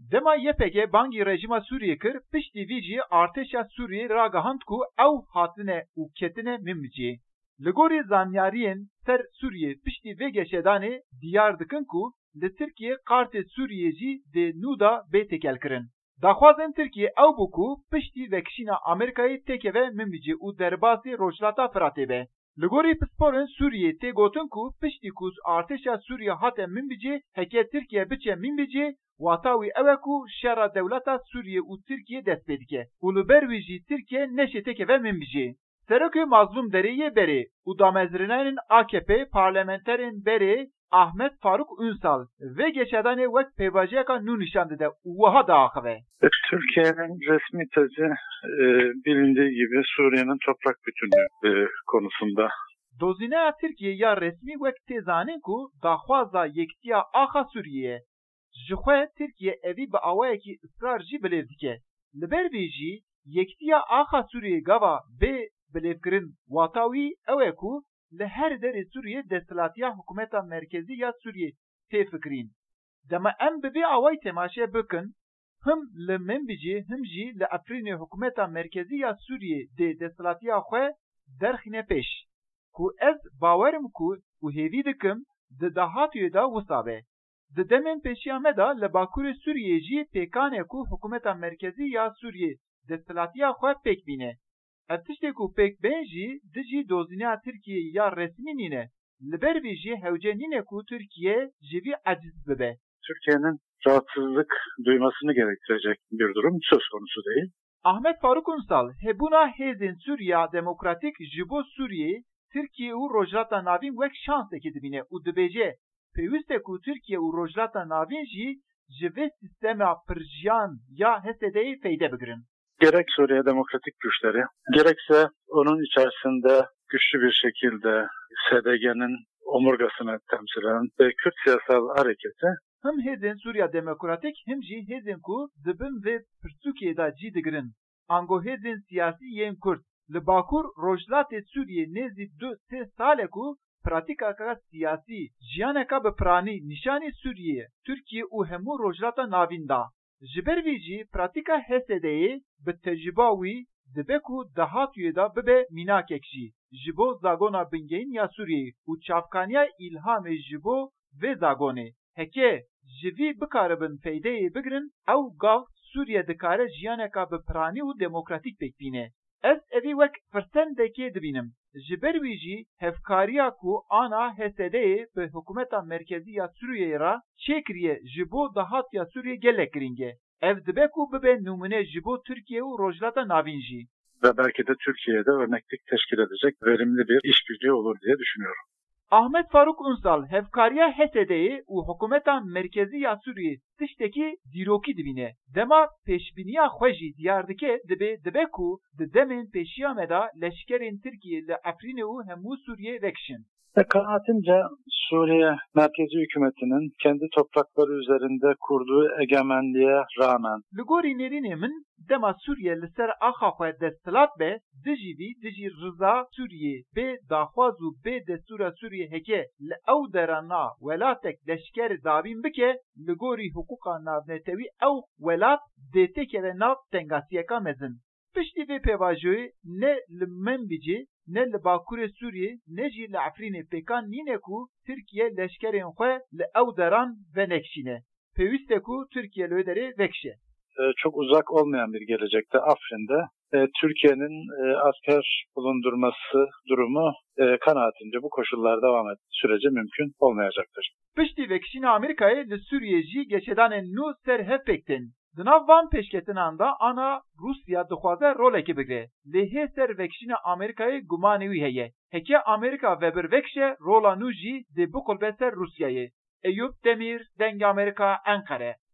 Dema YPG bangi rejima Suriye kir piştî vî jî artêşa Sûriyê ragihand ku ew hatine û ketine min bicî. Li gorî zanyariyên ser Sûriyê piştî vê geşedanê diyar dikin ku li Tirkiye qartê Sûriyê jî dê nû da bê têkelkirin. Daxwazên Tirkiye ew bû ku piştî vekişîna Amerîkayê têkeve min bicî û derbasî Rojhilata Firatê be. Li gorî pisporên Sûriyê tê gotin ku piştî ku artêşa Sûriye hate min bicî heke Tirkiye biçe min bicî wata wî ew e ku şera dewleta Sûriye û Tirkiye dest pê dike û li ber wî jî Tirkiye neşê têkeve min bicî. Serokê Mazlûm Dereyê Berê û damezrînanên AKP parlamenterên Berê Ahmet Faruk Ünsal ve geşedanê wek pêvajiyeka nû nişan dide û wiha diaxive. Türkiye'nin resmi tezi bilindiği gibi Suriye'nin toprak bütünlüğü konusunda. Dozineya Tirkiye ya resmi wek tê zanin ku daxwaza yektiya axa Sûriyeyê. Ji xwe Tirkiye evî bi awayekî israr jî bilêv dike. Li ber vê jî yektiya axa Sûriyê gava bê bilêvkirin wata wî ew e ku li her derê Sûriye desthilatiya hikûmeta merkezî ya Sûriye tê fikirîn. Dema em bi vê awayî temaşe bikin, him li min bicî him jî li Efrînê hikûmeta merkezî ya Sûriye dê desthilatiya xwe derxîne pêş. Ku ez bawerim ku û hêvî dikim di dahatiyê da wisa be. Di demên pêşiya me da li Bakurê Sûriyê jî pêkanê ku hikûmeta merkezî ya Sûriye desthilatiya xwe pêk bîne. Ev tiştê ku pêk bên jî di jî dozineya Tirkiyeyê ya resmî nîne. Li ber vê jî hewce nîne ku Türkiye ji vî aciz bibe. Türkiye'nin rahatsızlık duymasını gerektirecek bir durum söz konusu değil. Ahmet Faruk Ünsal hebûna hêzên Sûriya Demokratîk ji bo Sûriyê Tirkiye û Rojhilata Navîn wek şansekê dibîne û dibêje pêwîst e ku Tirkiye û Rojhilata Navîn jî ji vê sistema pirjiyan ya HDP'yê feyde bigirin. Gerek Suriye Demokratik Güçleri, gerekse onun içerisinde güçlü bir şekilde SDG'nin omurgasını temsil eden Kürt siyasal hareketi hem hêzên Sûriya Demokratîk hem jî hêzên ku dibin vê pirsûkê da cî digirin. Ango hêzên siyasî yên Kurd li Bakur Rojhilatê Sûriyê nêzî 2-3 sal e ku pratikaka siyasî jiyaneka bi piranî nîşanî Sûriyê, Tirkiye û hemû Rojhilata Navîn da. Ji ber vî jî pratika HDP'yê bi tecrüba wî dibe ku dahatiyê da bibe mînakek jî ji bo zagona bingehîn ya Sûriyê û çavkaniya îlhamê ji bo vê zagonê. Heke ji vî bikaribin feydeyê bigirin ew gav Sûriye dikare jiyaneka bi piranî û demokratîk pêk bîne. Ez evî wek firsendekê dibînim. Ji ber wî jî hevkariya ku ana HDP'yê bi hikûmeta merkezî ya Sûriyeyê ra çêkiriye ji bo dahatiya Sûriyê gelek giring e. Ev dibe ku bibe numune ji bo Tirkiye û Rojhilata Navîn jî. Ve belki de Türkiye'de örneklik teşkil edecek verimli bir işbirliği olur diye düşünüyorum. Ahmet Faruk Ünsal hevkariya HDP'yê û hikûmeta merkezî ya Sûriyê tiştekî dîrokî dibîne. Dema pêşbîniya xwe jî diyar dike dibe ku di demên pêşiya me da leşkerên Tirkiye li Efrînê û hemû Sûriyê vekişin. Kanaatimce Suriye merkezi hükümetinin kendi toprakları üzerinde kurduğu egemenliğe rağmen li gorî nêrînê min dema Sûriye li ser axa xwe desthilat be di jî rıza Sûriyê bê daxwaz û bê destûra Sûriyê heke li ew dera na welatek leşker davîn bike li gorî hukûqa navnetewî ew welat dê têkeve nav tengasiyeka mezin. Piştî vê pêvajoyê ne li min bicî ne li Bakurê Sûriyê ne jî li Efrînê pêkan nîne ku Tirkiye leşkerên xwe li ew deran venekşîne. Pêwîst e ku Tirkiye li wê derê vekişe. Çok uzak olmayan bir gelecekte Afrin'de Türkiye'nin asker bulundurması durumu kanaatimce bu koşullar devam ettiği sürece mümkün olmayacaktır. Piştî vekişîna Amerîkayê li Sûriye jî geşedanên nû ser hev pêktin. Di nav van pêşketinan da ana Rusya dixwaze rolekê bigire. Lêhê ser vekişîna Amerîkayê gumanê wî heye. Heke Amerîka vebir vekişe rola nû jî dê biqulbe ser Rusyayê. Eyüp Demir, Deng Amerika, Ankara.